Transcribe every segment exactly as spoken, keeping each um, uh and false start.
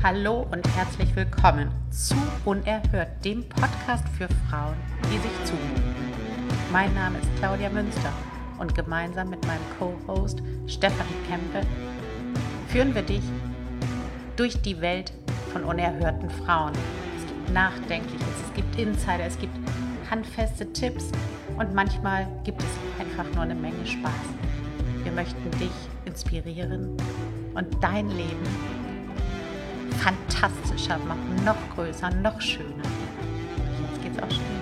Hallo und herzlich willkommen zu Unerhört, dem Podcast für Frauen, die sich zumuten. Mein Name ist Claudia Münster und gemeinsam mit meinem Co-Host Stefanie Kempe führen wir dich durch die Welt von unerhörten Frauen. Es gibt Nachdenkliches, es gibt Insider, es gibt handfeste Tipps und manchmal gibt es einfach nur eine Menge Spaß. Wir möchten dich inspirieren und dein Leben fantastischer machen, noch größer, noch schöner. Jetzt geht's auch schön.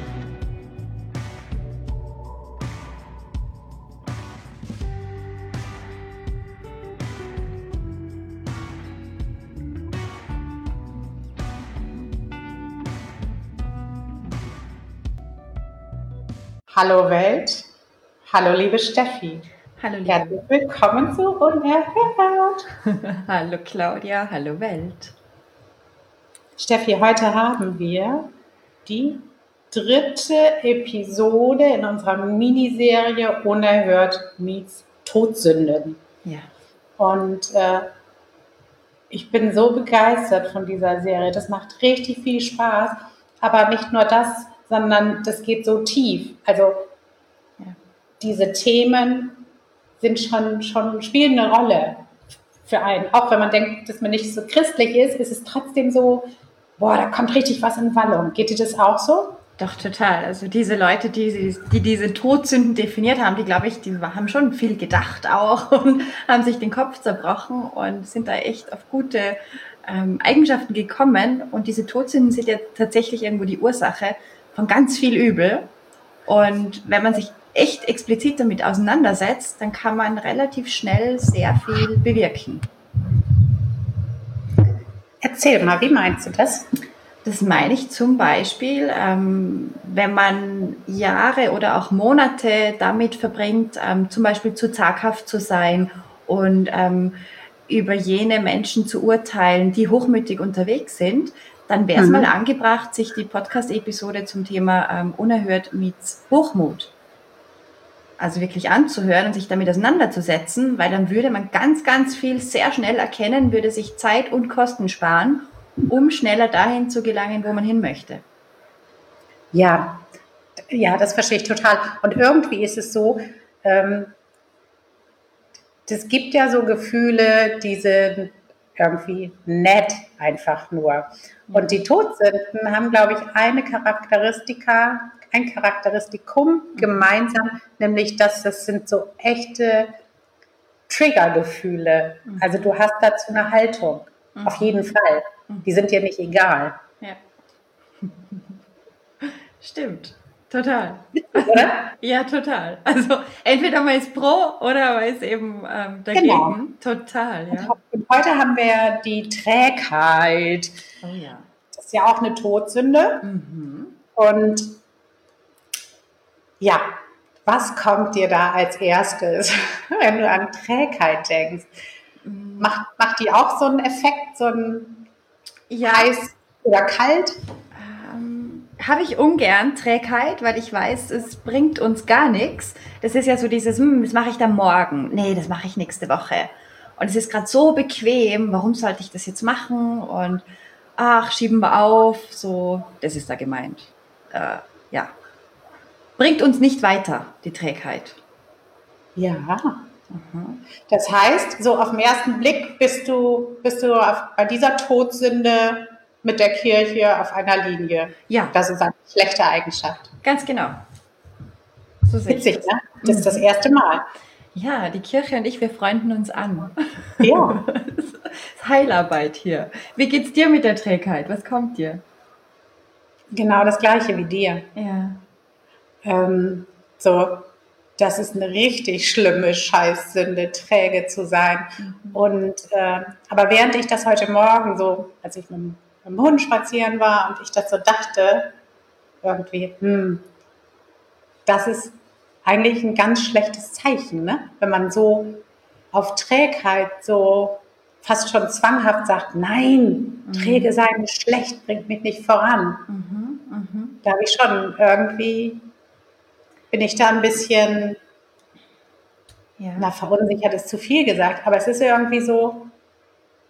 Hallo Welt, hallo liebe Steffi. Hallo liebe Herzlich willkommen zu Unerhört. Hallo Claudia, hallo Welt. Steffi, heute haben wir die dritte Episode in unserer Miniserie Unerhört meets Todsünden. Ja. Und äh, ich bin so begeistert von dieser Serie. Das macht richtig viel Spaß. Aber nicht nur das, sondern das geht so tief. Also Ja. diese Themen sind schon, schon spielen eine Rolle für einen. Auch wenn man denkt, dass man nicht so christlich ist, ist es trotzdem so, boah, da kommt richtig was in Wallung. Geht dir das auch so? Doch, total. Also diese Leute, die, die diese Todsünden definiert haben, die, glaube ich, die haben schon viel gedacht auch und haben sich den Kopf zerbrochen und sind da echt auf gute ähm, Eigenschaften gekommen. Und diese Todsünden sind ja tatsächlich irgendwo die Ursache von ganz viel Übel. Und wenn man sich echt explizit damit auseinandersetzt, dann kann man relativ schnell sehr viel bewirken. Erzähl mal, wie meinst du das? Das meine ich zum Beispiel, ähm, wenn man Jahre oder auch Monate damit verbringt, ähm, zum Beispiel zu zaghaft zu sein und ähm, über jene Menschen zu urteilen, die hochmütig unterwegs sind, dann wäre es Mhm. mal angebracht, sich die Podcast-Episode zum Thema ähm, Unerhört meets Hochmut also wirklich anzuhören und sich damit auseinanderzusetzen, weil dann würde man ganz, ganz viel sehr schnell erkennen, würde sich Zeit und Kosten sparen, um schneller dahin zu gelangen, wo man hin möchte. Ja, ja, das verstehe ich total. Und irgendwie ist es so, ähm, es gibt ja so Gefühle, die sind irgendwie nett einfach nur. Und die Todsünden haben, glaube ich, eine Charakteristika, ein Charakteristikum gemeinsam, nämlich, dass das sind so echte Triggergefühle. Also du hast dazu eine Haltung, auf jeden Fall. Die sind dir nicht egal. Ja. Stimmt. Total. Oder? Ja, total. Also entweder man ist pro oder man ist eben ähm, dagegen. Genau. Total, ja. Und heute haben wir die Trägheit. Oh ja. Das ist ja auch eine Todsünde. Mhm. Und ja, was kommt dir da als erstes, wenn du an Trägheit denkst? Macht, macht die auch so einen Effekt, so ein Ja. heiß oder kalt? Ähm, habe ich ungern Trägheit, weil ich weiß, es bringt uns gar nichts. Das ist ja so dieses, hm, das mache ich dann morgen. Nee, das mache ich nächste Woche. Und es ist gerade so bequem, warum sollte ich das jetzt machen? Und ach, schieben wir auf. So, das ist da gemeint. Äh, ja. Bringt uns nicht weiter, die Trägheit. Ja. Mhm. Das heißt, so auf den ersten Blick bist du, bist du auf, bei dieser Todsünde mit der Kirche auf einer Linie. Ja. Das ist eine schlechte Eigenschaft. Ganz genau. So sehe ich Witzig, das. ne? Das ist das erste Mal. Ja, die Kirche und ich, wir freunden uns an. Ja. Das ist Heilarbeit hier. Wie geht's dir mit der Trägheit? Was kommt dir? Genau das Gleiche wie dir. Ja. Ähm, so, das ist eine richtig schlimme Scheißsünde, träge zu sein. Mhm. Und äh, aber während ich das heute Morgen so, als ich mit, mit dem Hund spazieren war und ich das so dachte, irgendwie, hm, das ist eigentlich ein ganz schlechtes Zeichen, ne? Wenn man so auf Trägheit so fast schon zwanghaft sagt, nein, mhm. träge sein ist schlecht, bringt mich nicht voran. Mhm, mh. Da habe ich schon irgendwie, bin ich da ein bisschen, ja. na, verunsichert ist zu viel gesagt, aber es ist irgendwie so,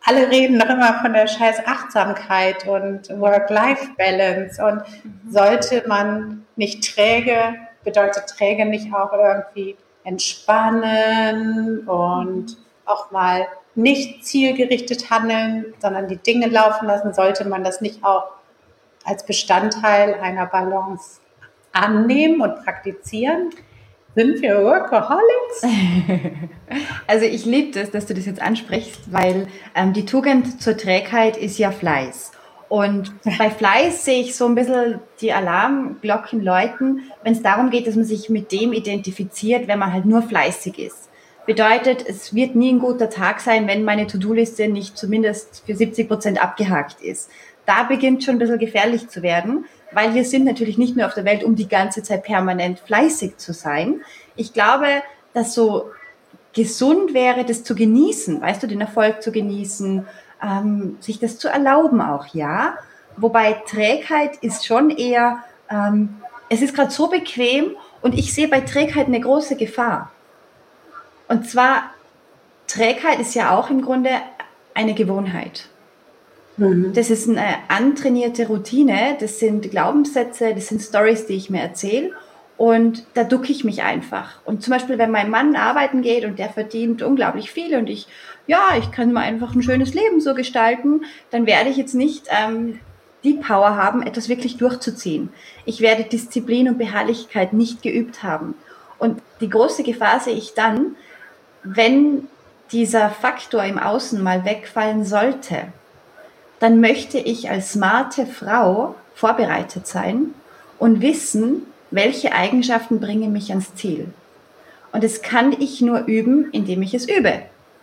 alle reden doch immer von der scheiß Achtsamkeit und Work-Life-Balance. Und sollte man nicht träge, bedeutet träge nicht auch irgendwie entspannen und auch mal nicht zielgerichtet handeln, sondern die Dinge laufen lassen? Sollte man das nicht auch als Bestandteil einer Balance annehmen und praktizieren? Sind wir Workaholics? Also ich liebe das, dass du das jetzt ansprichst, weil ähm, die Tugend zur Trägheit ist ja Fleiß. Und bei Fleiß sehe ich so ein bisschen die Alarmglocken läuten, wenn es darum geht, dass man sich mit dem identifiziert, wenn man halt nur fleißig ist. Bedeutet, es wird nie ein guter Tag sein, wenn meine To-Do-Liste nicht zumindest für siebzig Prozent abgehakt ist. Da beginnt schon ein bisschen gefährlich zu werden, weil wir sind natürlich nicht nur auf der Welt, um die ganze Zeit permanent fleißig zu sein. Ich glaube, dass so gesund wäre, das zu genießen, weißt du, den Erfolg zu genießen, ähm, sich das zu erlauben auch, ja. Wobei Trägheit ist schon eher, ähm, es ist gerade so bequem und ich sehe bei Trägheit eine große Gefahr. Und zwar, Trägheit ist ja auch im Grunde eine Gewohnheit. Mhm. Das ist eine antrainierte Routine, das sind Glaubenssätze, das sind Storys, die ich mir erzähle. Und da ducke ich mich einfach. Und zum Beispiel, wenn mein Mann arbeiten geht und der verdient unglaublich viel und ich, ja, ich kann mal einfach ein schönes Leben so gestalten, dann werde ich jetzt nicht ähm, die Power haben, etwas wirklich durchzuziehen. Ich werde Disziplin und Beharrlichkeit nicht geübt haben. Und die große Gefahr sehe ich dann, wenn dieser Faktor im Außen mal wegfallen sollte, dann möchte ich als smarte Frau vorbereitet sein und wissen, welche Eigenschaften bringen mich ans Ziel. Und das kann ich nur üben, indem ich es übe.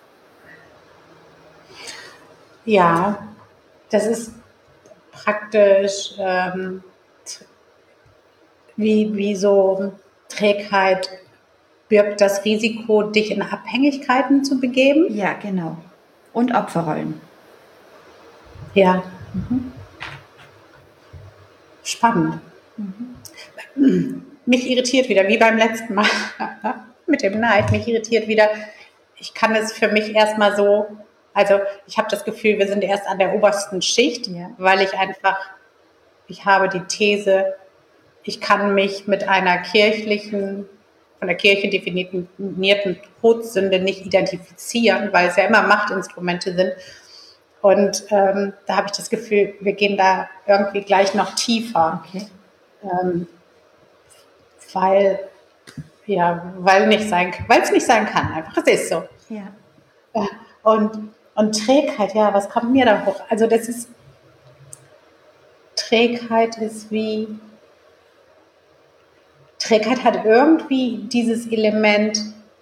Ja, das ist praktisch ähm, wie, wie so Trägheit birgt das Risiko, dich in Abhängigkeiten zu begeben. Ja, genau. Und Opferrollen. Ja. Mhm. Spannend. Mhm. Mich irritiert wieder, wie beim letzten Mal mit dem Neid, mich irritiert wieder, ich kann es für mich erstmal so, also ich habe das Gefühl, wir sind erst an der obersten Schicht, ja. Weil ich einfach, ich habe die These, ich kann mich mit einer kirchlichen, von der Kirche definierten Todsünde nicht identifizieren, weil es ja immer Machtinstrumente sind. Und ähm, da habe ich das Gefühl, wir gehen da irgendwie gleich noch tiefer. Okay. Ähm, weil, ja, weil nicht sein, weil es nicht sein kann, einfach, es ist so. Ja. Und, und Trägheit, ja, was kommt mir da hoch? Also das ist, Trägheit ist wie, Trägheit hat irgendwie dieses Element,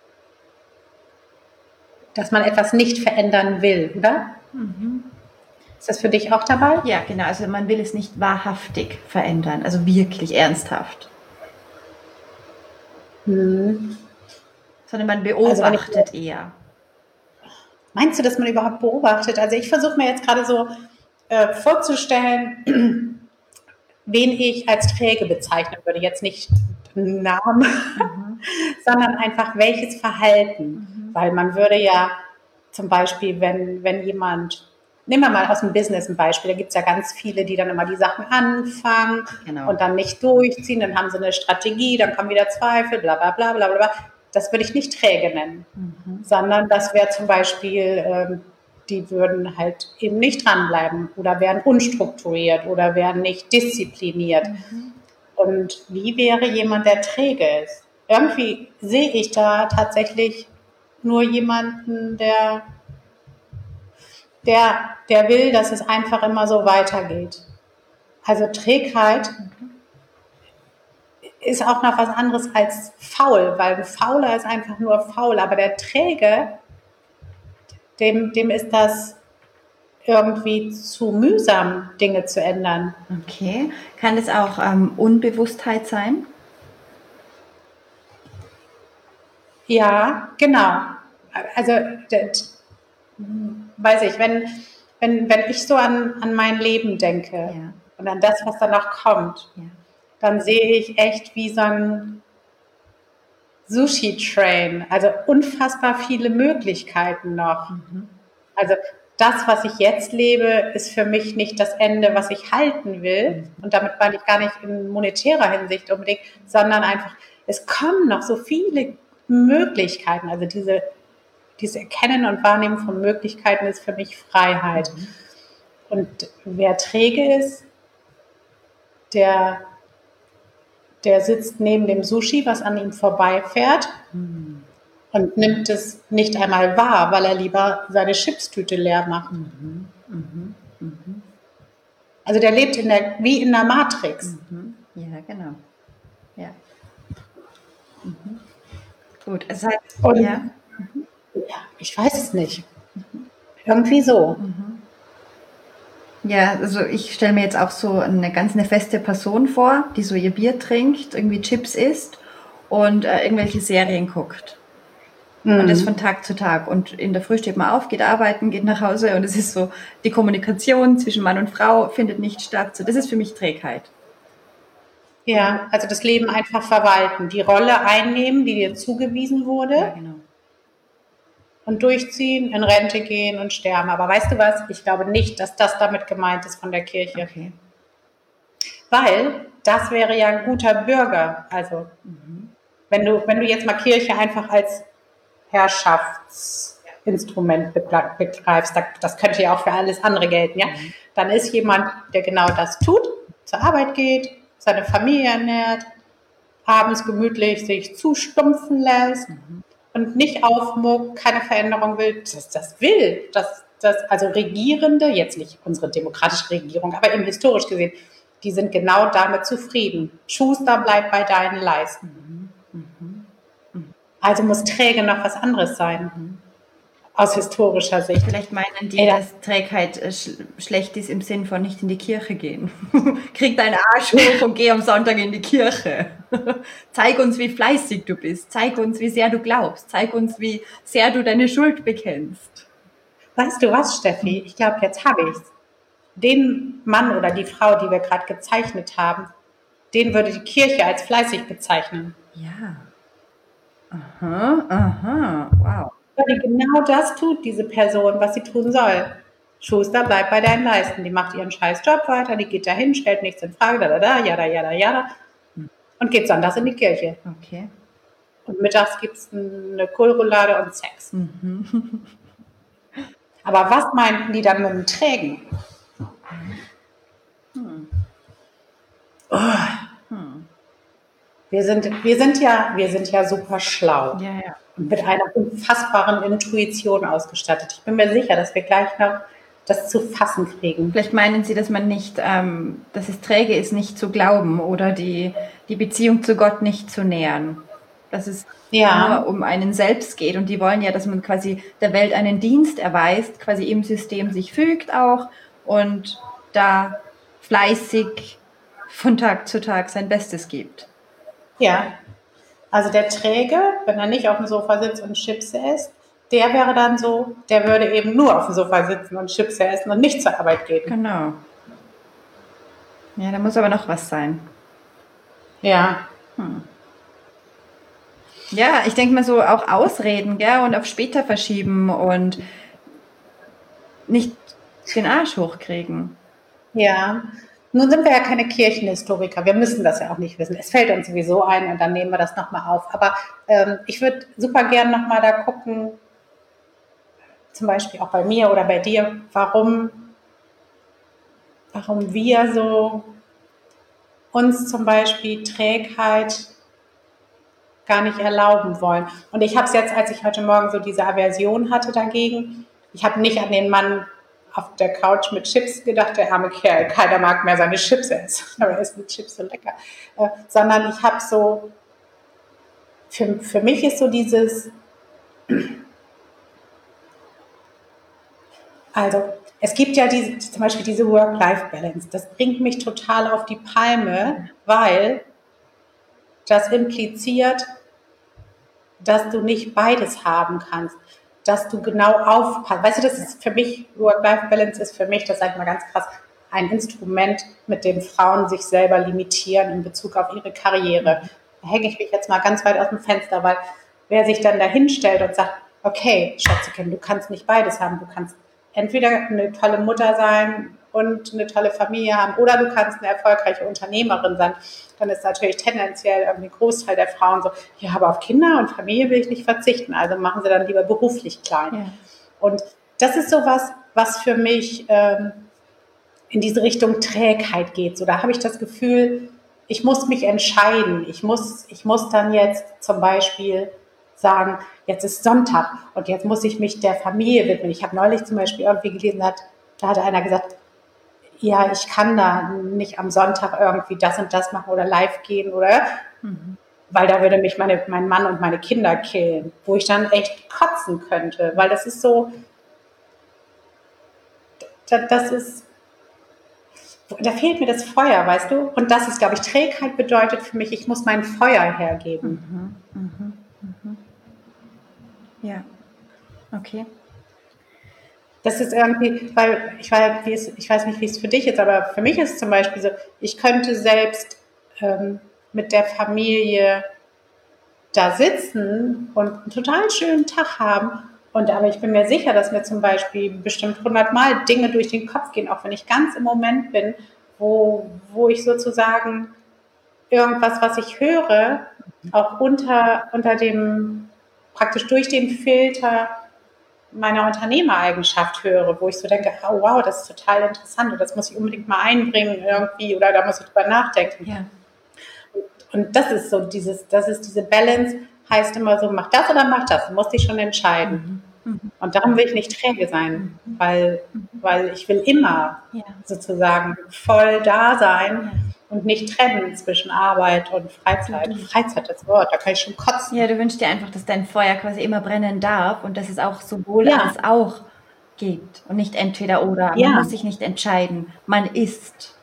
dass man etwas nicht verändern will, oder? Mhm. Ist das für dich auch dabei? Ja, genau. Also man will es nicht wahrhaftig verändern, also wirklich ernsthaft. Hm. Sondern man beobachtet also eher. Meinst du, dass man überhaupt beobachtet? Also ich versuche mir jetzt gerade so äh, vorzustellen, wen ich als träge bezeichnen würde. Jetzt nicht einen Namen, mhm. sondern einfach welches Verhalten. Mhm. Weil man würde ja zum Beispiel, wenn, wenn jemand, nehmen wir mal aus dem Business ein Beispiel, da gibt es ja ganz viele, die dann immer die Sachen anfangen genau. und dann nicht durchziehen, dann haben sie eine Strategie, dann kommen wieder Zweifel, bla bla bla bla bla. Das würde ich nicht träge nennen, mhm. sondern das wäre zum Beispiel, ähm, die würden halt eben nicht dranbleiben oder wären unstrukturiert oder wären nicht diszipliniert. Mhm. Und wie wäre jemand, der träge ist? Irgendwie sehe ich da tatsächlich nur jemanden, der, der, der will, dass es einfach immer so weitergeht. Also Trägheit mhm. ist auch noch was anderes als faul, weil ein Fauler ist einfach nur faul, aber der Träge, dem, dem ist das irgendwie zu mühsam, Dinge zu ändern. Okay. Kann das auch ähm, Unbewusstheit sein? Ja, genau. Also, das, weiß ich, wenn, wenn, wenn ich so an, an mein Leben denke ja. und an das, was danach kommt, ja. dann sehe ich echt wie so ein Sushi-Train, also unfassbar viele Möglichkeiten noch. Mhm. Also das, was ich jetzt lebe, ist für mich nicht das Ende, was ich halten will. Und damit meine ich gar nicht in monetärer Hinsicht unbedingt, sondern einfach, es kommen noch so viele Möglichkeiten. Also diese, diese Erkennen und Wahrnehmen von Möglichkeiten ist für mich Freiheit. Mhm. Und wer träge ist, der, der sitzt neben dem Sushi, was an ihm vorbeifährt. Mhm. Und nimmt es nicht einmal wahr, weil er lieber seine Chipstüte leer macht. Mhm, mhm, mhm. Also der lebt in der, wie in der Matrix. Mhm. Ja, genau. Ja. Mhm. Gut, es heißt, Und, ja. ja, ich weiß es nicht. Mhm. Irgendwie so. Mhm. Ja, also ich stelle mir jetzt auch so eine ganz eine feste Person vor, die so ihr Bier trinkt, irgendwie Chips isst und äh, irgendwelche Serien guckt. Und das von Tag zu Tag. Und in der Früh steht man auf, geht arbeiten, geht nach Hause und es ist so, die Kommunikation zwischen Mann und Frau findet nicht statt. So, das ist für mich Trägheit. Ja, also das Leben einfach verwalten, die Rolle einnehmen, die dir zugewiesen wurde. Ja, genau. Und durchziehen, in Rente gehen und sterben. Aber weißt du was? Ich glaube nicht, dass das damit gemeint ist von der Kirche. Okay. Weil das wäre ja ein guter Bürger. Also mhm. wenn du, wenn du jetzt mal Kirche einfach als Herrschaftsinstrument begreifst, das könnte ja auch für alles andere gelten, ja? Mhm. Dann ist jemand, der genau das tut, zur Arbeit geht, seine Familie ernährt, abends gemütlich sich zustumpfen lässt mhm. und nicht aufmuckt, keine Veränderung will, das, das will, das, das, also Regierende, jetzt nicht unsere demokratische Regierung, aber eben historisch gesehen, die sind genau damit zufrieden. Schuster, bleib bei deinen Leisten. Mhm. Mhm. Also muss träge noch was anderes sein, mhm. aus historischer Sicht. Vielleicht meinen die, ja. dass Trägheit sch- schlecht ist im Sinn von nicht in die Kirche gehen. Krieg deinen Arsch hoch und geh am Sonntag in die Kirche. Zeig uns, wie fleißig du bist. Zeig uns, wie sehr du glaubst. Zeig uns, wie sehr du deine Schuld bekennst. Weißt du was, Steffi? Ich glaube, jetzt habe ich's. Den Mann oder die Frau, die wir gerade gezeichnet haben, den würde die Kirche als fleißig bezeichnen. Ja. Aha, aha, wow. Weil die genau das tut, diese Person, was sie tun soll. Schuster, bleibt bei deinen Leisten. Die macht ihren scheiß Job weiter, die geht dahin, stellt nichts in Frage, da, da, da, jada, jada, jada. Und geht sonntags in die Kirche. Okay. Und mittags gibt es eine Kohlroulade und Sex. Mhm. Aber was meinten die dann mit dem Trägen? Hm. Oh. Hm. Wir sind, wir sind ja, wir sind ja super schlau. Ja, ja. Und mit einer unfassbaren Intuition ausgestattet. Ich bin mir sicher, dass wir gleich noch das zu fassen kriegen. Vielleicht meinen Sie, dass man nicht, ähm, dass es träge ist, nicht zu glauben oder die, die Beziehung zu Gott nicht zu nähern. Dass es ja. nur um einen selbst geht. Und die wollen ja, dass man quasi der Welt einen Dienst erweist, quasi im System sich fügt auch und da fleißig von Tag zu Tag sein Bestes gibt. Ja, also der Träge, wenn er nicht auf dem Sofa sitzt und Chips isst, der wäre dann so, der würde eben nur auf dem Sofa sitzen und Chips essen und nicht zur Arbeit gehen. Genau. Ja, da muss aber noch was sein. Ja. Hm. Ja, ich denke mal so auch Ausreden, gell, und auf später verschieben und nicht den Arsch hochkriegen. Ja. Nun sind wir ja keine Kirchenhistoriker, wir müssen das ja auch nicht wissen. Es fällt uns sowieso ein und dann nehmen wir das nochmal auf. Aber ähm, ich würde super gern nochmal da gucken, zum Beispiel auch bei mir oder bei dir, warum, warum wir so uns zum Beispiel Trägheit gar nicht erlauben wollen. Und ich habe es jetzt, als ich heute Morgen so diese Aversion hatte dagegen, ich habe nicht an den Mann auf der Couch mit Chips gedacht, der arme Kerl, keiner mag mehr seine Chips essen, aber er ist mit Chips so lecker. Äh, sondern ich habe so, für, für mich ist so dieses, also es gibt ja diese, zum Beispiel diese Work-Life-Balance, das bringt mich total auf die Palme, weil das impliziert, dass du nicht beides haben kannst. Dass du genau aufpasst. Weißt du, das ist für mich, Work-Life-Balance ist für mich, das sage ich mal ganz krass, ein Instrument, mit dem Frauen sich selber limitieren in Bezug auf ihre Karriere. Da hänge ich mich jetzt mal ganz weit aus dem Fenster, weil wer sich dann da hinstellt und sagt, okay, Schätzchen, du kannst nicht beides haben, du kannst entweder eine tolle Mutter sein und eine tolle Familie haben oder du kannst eine erfolgreiche Unternehmerin sein. Dann ist natürlich tendenziell irgendwie ein Großteil der Frauen so, ja, aber auf Kinder und Familie will ich nicht verzichten, also machen sie dann lieber beruflich klein. Ja. Und das ist sowas, was für mich ähm, in diese Richtung Trägheit geht. So, da habe ich das Gefühl, ich muss mich entscheiden. Ich muss, ich muss dann jetzt zum Beispiel sagen, jetzt ist Sonntag und jetzt muss ich mich der Familie widmen. Ich habe neulich zum Beispiel irgendwie gelesen, hat, da hatte einer gesagt, ja, ich kann da nicht am Sonntag irgendwie das und das machen oder live gehen oder, mhm. weil da würde mich meine, mein Mann und meine Kinder killen, wo ich dann echt kotzen könnte, weil das ist so, das ist, da fehlt mir das Feuer, weißt du? Und das ist, glaube ich, Trägheit bedeutet für mich, ich muss mein Feuer hergeben. Mhm, mhm, mhm. Ja, okay. Das ist irgendwie, weil ich weiß, wie es, ich weiß nicht, wie es für dich ist, aber für mich ist es zum Beispiel so, ich könnte selbst ähm, mit der Familie da sitzen und einen total schönen Tag haben. Und aber ich bin mir sicher, dass mir zum Beispiel bestimmt hundertmal Dinge durch den Kopf gehen, auch wenn ich ganz im Moment bin, wo, wo ich sozusagen irgendwas, was ich höre, auch unter, unter dem, praktisch durch den Filter meiner Unternehmereigenschaft höre, wo ich so denke, oh, wow, das ist total interessant und das muss ich unbedingt mal einbringen irgendwie oder da muss ich drüber nachdenken. Ja. Und, und das ist so dieses, das ist diese Balance, heißt immer so, mach das oder mach das, du musst dich schon entscheiden. Mhm. Und darum will ich nicht träge sein, mhm. weil, weil ich will immer ja. sozusagen voll da sein. Ja. Und nicht trennen zwischen Arbeit und Freizeit. Mhm. Freizeit, das Wort, da kann ich schon kotzen. Ja, du wünschst dir einfach, dass dein Feuer quasi immer brennen darf und dass es auch sowohl ja. als auch gibt und nicht entweder oder. Ja. Man muss sich nicht entscheiden, man ist.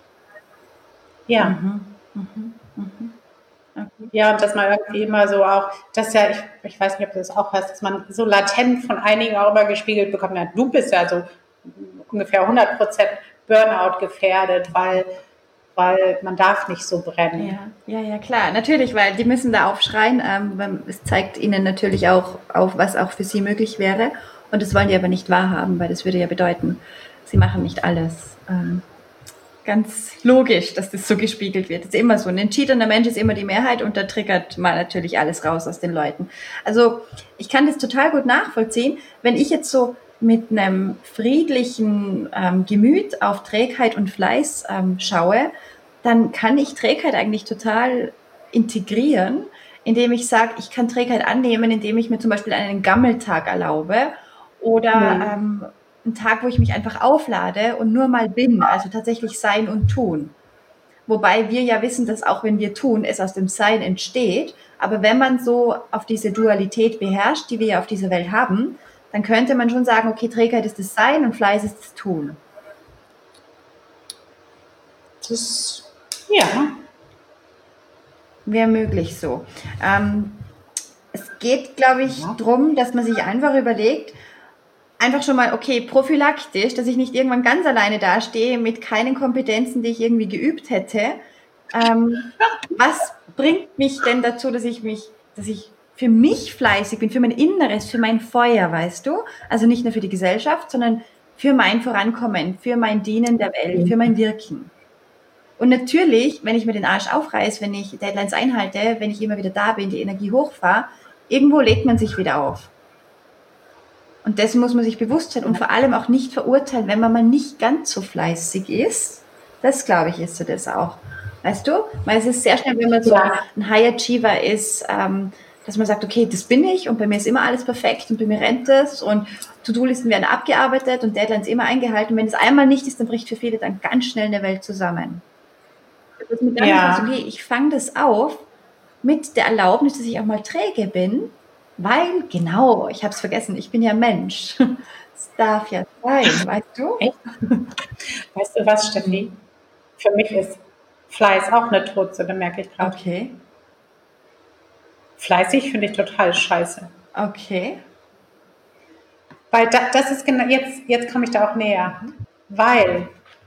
Ja. Mhm. Mhm. Mhm. Okay. Ja, und dass man irgendwie immer so auch, dass ja, ich, ich weiß nicht, ob du das auch hast, dass man so latent von einigen auch immer gespiegelt bekommt, ja, du bist ja so ungefähr hundert Prozent Burnout gefährdet, weil weil man darf nicht so brennen. Ja, ja, ja, klar, natürlich, weil die müssen da aufschreien. Ähm, es zeigt ihnen natürlich auch auf, was auch für sie möglich wäre. Und das wollen die aber nicht wahrhaben, weil das würde ja bedeuten, sie machen nicht alles. Ähm, ganz logisch, dass das so gespiegelt wird. Das ist immer so. Ein entschiedener Mensch ist immer die Mehrheit und da triggert man natürlich alles raus aus den Leuten. Also ich kann das total gut nachvollziehen. Wenn ich jetzt so mit einem friedlichen ähm, Gemüt auf Trägheit und Fleiß ähm, schaue, dann kann ich Trägheit eigentlich total integrieren, indem ich sage, ich kann Trägheit annehmen, indem ich mir zum Beispiel einen Gammeltag erlaube oder mhm. ähm, einen Tag, wo ich mich einfach auflade und nur mal bin, also tatsächlich sein und tun. Wobei wir ja wissen, dass auch wenn wir tun, es aus dem Sein entsteht, aber wenn man so auf diese Dualität beherrscht, die wir ja auf dieser Welt haben, dann könnte man schon sagen, okay, Trägheit ist das Sein und Fleiß ist das Tun. Das, ja. Wäre möglich so. Ähm, es geht, glaube ich, ja. darum, dass man sich einfach überlegt, einfach schon mal, okay, prophylaktisch, dass ich nicht irgendwann ganz alleine dastehe mit keinen Kompetenzen, die ich irgendwie geübt hätte. Ähm, was bringt mich denn dazu, dass ich mich, dass ich für mich fleißig bin, für mein Inneres, für mein Feuer, weißt du? Also nicht nur für die Gesellschaft, sondern für mein Vorankommen, für mein Dienen der Welt, für mein Wirken. Und natürlich, wenn ich mir den Arsch aufreiß, wenn ich Deadlines einhalte, wenn ich immer wieder da bin, die Energie hochfahre, irgendwo legt man sich wieder auf. Und dessen muss man sich bewusst sein und vor allem auch nicht verurteilen, wenn man mal nicht ganz so fleißig ist. Das, glaube ich, ist so das auch. Weißt du? Weil es ist sehr schnell, wenn man so ein High Achiever ist, ähm, dass man sagt, okay, das bin ich und bei mir ist immer alles perfekt und bei mir rennt es und To-Do-Listen werden abgearbeitet und Deadlines immer eingehalten. Wenn es einmal nicht ist, dann bricht für viele dann ganz schnell eine Welt zusammen. Dass man dann ja. sagt, okay, ich fange das auf mit der Erlaubnis, dass ich auch mal träge bin, weil, genau, ich habe es vergessen, ich bin ja Mensch. Es darf ja sein, weißt du? Echt? Weißt du was, Steffi? Für mich ist Fleiß auch eine Todsünde, merke ich gerade. Okay. Fleißig finde ich total scheiße. Okay. Weil da, das ist genau, jetzt, jetzt komme ich da auch näher. Mhm. Weil,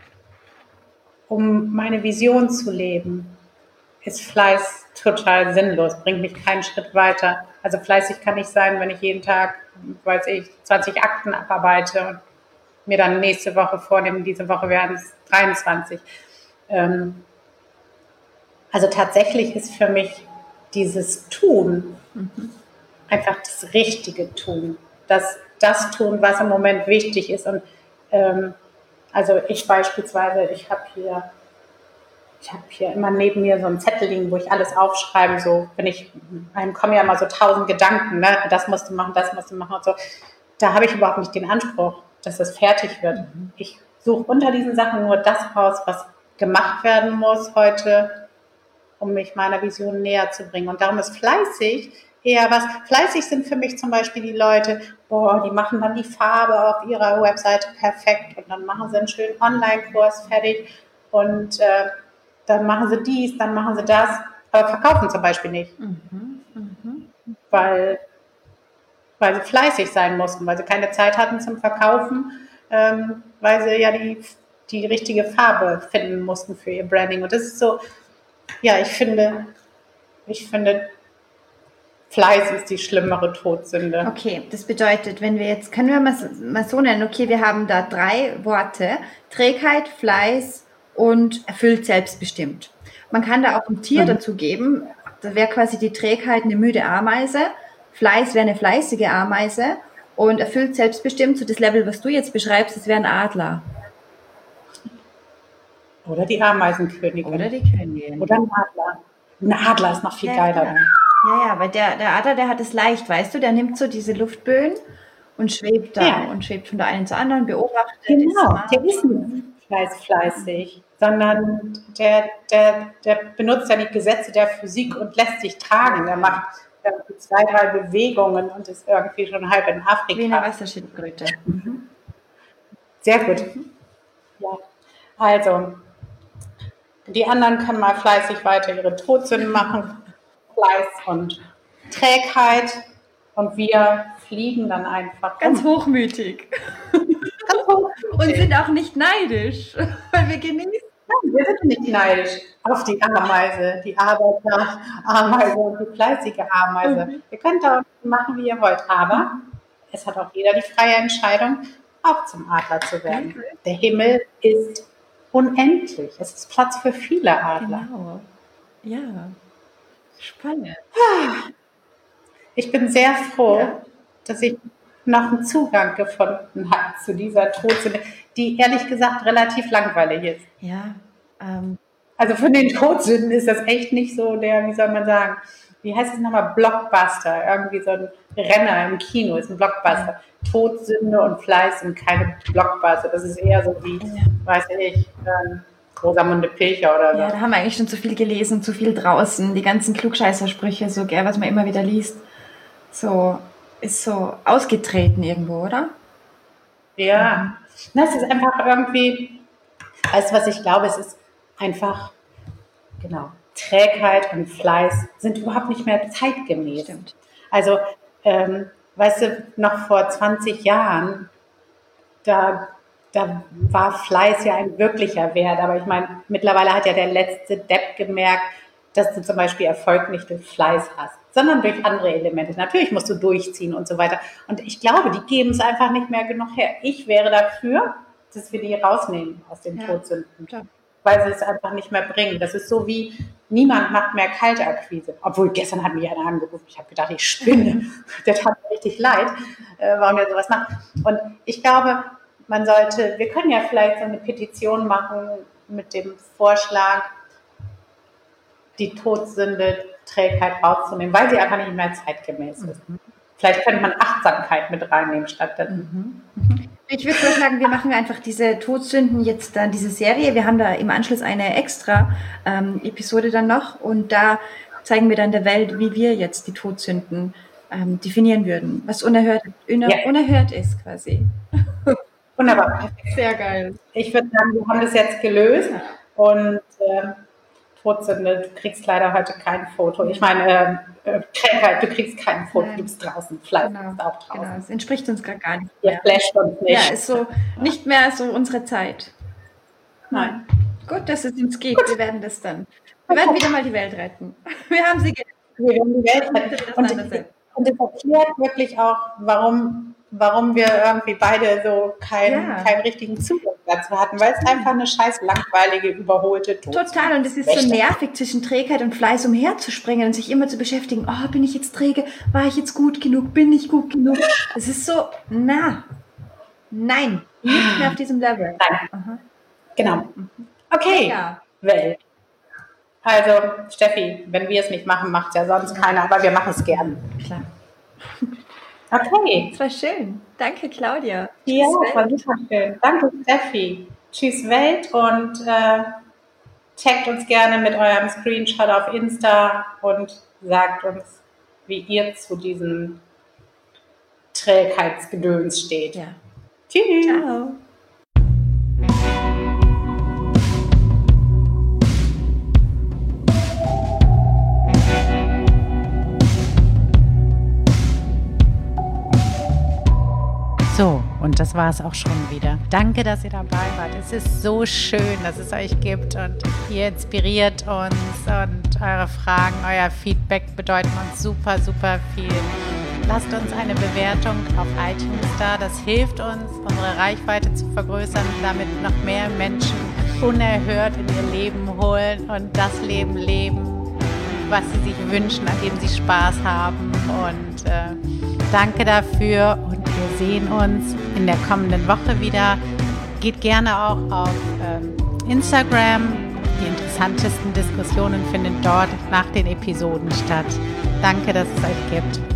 um meine Vision zu leben, ist Fleiß total sinnlos, bringt mich keinen Schritt weiter. Also fleißig kann ich sein, wenn ich jeden Tag, weiß ich, zwanzig Akten abarbeite. mir dann nächste Woche vornehme, diese Woche wären es dreiundzwanzig. Ähm, also tatsächlich ist für mich dieses Tun mhm. einfach das richtige Tun. Das, das Tun, was im Moment wichtig ist. Und ähm, also ich beispielsweise, ich habe hier, ich habe hier immer neben mir so einen Zettel liegen, wo ich alles aufschreibe. So, wenn ich, einem kommen ja immer so tausend Gedanken, ne? Das musst du machen, das musst du machen und so. Da habe ich überhaupt nicht den Anspruch, dass das fertig wird. Mhm. Ich suche unter diesen Sachen nur das raus, was gemacht werden muss heute, um mich meiner Vision näher zu bringen. Und darum ist fleißig eher was. Fleißig sind für mich zum Beispiel die Leute, boah, die machen dann die Farbe auf ihrer Webseite perfekt und dann machen sie einen schönen Online-Kurs fertig und äh, dann machen sie dies, dann machen sie das, aber verkaufen zum Beispiel nicht. Mhm, mh. Weil, weil sie fleißig sein mussten, weil sie keine Zeit hatten zum Verkaufen, ähm, weil sie ja die, die richtige Farbe finden mussten für ihr Branding. Und das ist so, ja, ich finde, ich finde, Fleiß ist die schlimmere Todsünde. Okay, das bedeutet, wenn wir jetzt, können wir mal, mal so nennen, okay, wir haben da drei Worte, Trägheit, Fleiß und erfüllt selbstbestimmt. Man kann da auch ein Tier mhm. dazu geben, da wäre quasi die Trägheit eine müde Ameise, Fleiß wäre eine fleißige Ameise und erfüllt selbstbestimmt, so das Level, was du jetzt beschreibst, das wäre ein Adler. Oder die Ameisenkönigin. Oder die Königin. Oder ein Adler. Ein Adler ist noch viel ja, geiler. Ja, ja, ja, weil der, der Adler, der hat es leicht, weißt du, der nimmt so diese Luftböen und schwebt da ja. und schwebt von der einen zur anderen, beobachtet. Genau, der ist nicht fleiß, fleißig, sondern der, der, der benutzt ja die Gesetze der Physik und lässt sich tragen. Der macht irgendwie zwei, drei Bewegungen und ist irgendwie schon halb in Afrika. Wie eine Wasserschildkröte. Mhm. Sehr gut. Ja, also, die anderen können mal fleißig weiter ihre Todsünden machen. Fleiß und Trägheit und wir fliegen dann einfach ganz um. hochmütig. Ganz hochmütig. Und sind auch nicht neidisch, weil wir genießen. Nein, wir sind nicht neidisch auf die Ameise, die Arbeiter-Ameise und die fleißige Ameise. Mhm. Ihr könnt da machen, wie ihr wollt, aber es hat auch jeder die freie Entscheidung, auch zum Adler zu werden. Okay. Der Himmel ist unendlich. Es ist Platz für viele Adler. Genau. Ja. Spannend. Ich bin sehr froh, ja. dass ich noch einen Zugang gefunden habe zu dieser Todsünde, die ehrlich gesagt relativ langweilig ist. Ja. Ähm. Also von den Todsünden ist das echt nicht so der, wie soll man sagen, wie heißt es nochmal, Blockbuster. Irgendwie so ein Renner im Kino ist ein Blockbuster. Ja. Todsünde und Fleiß sind keine Blockbuster. Das ist eher so wie, ja. weiß ich, ähm, Rosamunde Pilcher oder so. Ja, da haben wir eigentlich schon zu viel gelesen, zu viel draußen. Die ganzen Klugscheißersprüche, so gell, was man immer wieder liest, so ist so ausgetreten irgendwo, oder? Ja, mhm. das ist einfach irgendwie, weißt du, was ich glaube, es ist einfach, genau, Trägheit und Fleiß sind überhaupt nicht mehr zeitgemäß. Stimmt. Also, ähm, weißt du, noch vor zwanzig Jahren, da Da war Fleiß ja ein wirklicher Wert. Aber ich meine, mittlerweile hat ja der letzte Depp gemerkt, dass du zum Beispiel Erfolg nicht durch Fleiß hast, sondern durch andere Elemente. Natürlich musst du durchziehen und so weiter. Und ich glaube, die geben es einfach nicht mehr genug her. Ich wäre dafür, dass wir die rausnehmen aus den ja, Todsünden. Klar. Weil sie es einfach nicht mehr bringen. Das ist so wie, niemand macht mehr Kaltakquise. Obwohl, gestern hat mich einer angerufen. Ich habe gedacht, ich spinne. Der tat mir richtig leid, äh, warum der sowas macht. Und ich glaube, man sollte, wir können ja vielleicht so eine Petition machen mit dem Vorschlag, die Todsünde Trägheit rauszunehmen, weil sie einfach nicht mehr zeitgemäß ist. Mhm. Vielleicht könnte man Achtsamkeit mit reinnehmen stattdessen. Mhm. Ich würde vorschlagen, wir machen einfach diese Todsünden jetzt dann, diese Serie. Wir haben da im Anschluss eine extra ähm, Episode dann noch und da zeigen wir dann der Welt, wie wir jetzt die Todsünden ähm, definieren würden, was unerhört, uner, ja. unerhört ist quasi. Wunderbar, perfekt. Sehr geil. Ich würde sagen, wir haben das jetzt gelöst und äh, Todsünde, du kriegst leider heute kein Foto. Ich meine, äh, Krankheit, du kriegst kein Foto, Nein. Du bist draußen, Fleiß genau. ist auch draußen. Genau, es entspricht uns gar, gar nicht mehr. Ja, flasht uns nicht. Ja, ist so nicht mehr so unsere Zeit. Nein. Gut, dass es uns gibt, Gut. Wir werden das dann. Wir werden wieder mal die Welt retten. Wir haben sie gerettet. Wir werden die Welt retten. Und, und es erklärt wirklich auch, warum warum wir irgendwie beide so keinen, Ja. keinen richtigen Zugang dazu hatten, weil es einfach eine scheiß langweilige, überholte Todsünde Total, und es ist so nervig, zwischen Trägheit und Fleiß umherzuspringen und sich immer zu beschäftigen, oh, bin ich jetzt träge, war ich jetzt gut genug, bin ich gut genug? Es ist so, na, nein, nicht mehr auf diesem Level. Nein. Aha. Genau. Okay, Ja. Welt. Also, Steffi, wenn wir es nicht machen, macht es ja sonst keiner, aber wir machen es gern. Klar. Okay. Das war schön. Danke, Claudia. Ja, Tschüss, war Welt. super schön. Danke, Steffi. Tschüss, Welt, und äh, taggt uns gerne mit eurem Screenshot auf Insta und sagt uns, wie ihr zu diesem Trägheitsgedöns steht. Ja. Tschüss. Ciao. So, und das war es auch schon wieder. Danke, dass ihr dabei wart. Es ist so schön, dass es euch gibt und ihr inspiriert uns und eure Fragen, euer Feedback bedeuten uns super, super viel. Lasst uns eine Bewertung auf iTunes da. Das hilft uns, unsere Reichweite zu vergrößern und damit noch mehr Menschen unerhört in ihr Leben holen und das Leben leben, was sie sich wünschen, an dem sie Spaß haben. Und äh, danke dafür, und wir sehen uns in der kommenden Woche wieder. Geht gerne auch auf ähm, Instagram. Die interessantesten Diskussionen finden dort nach den Episoden statt. Danke, dass es euch gibt.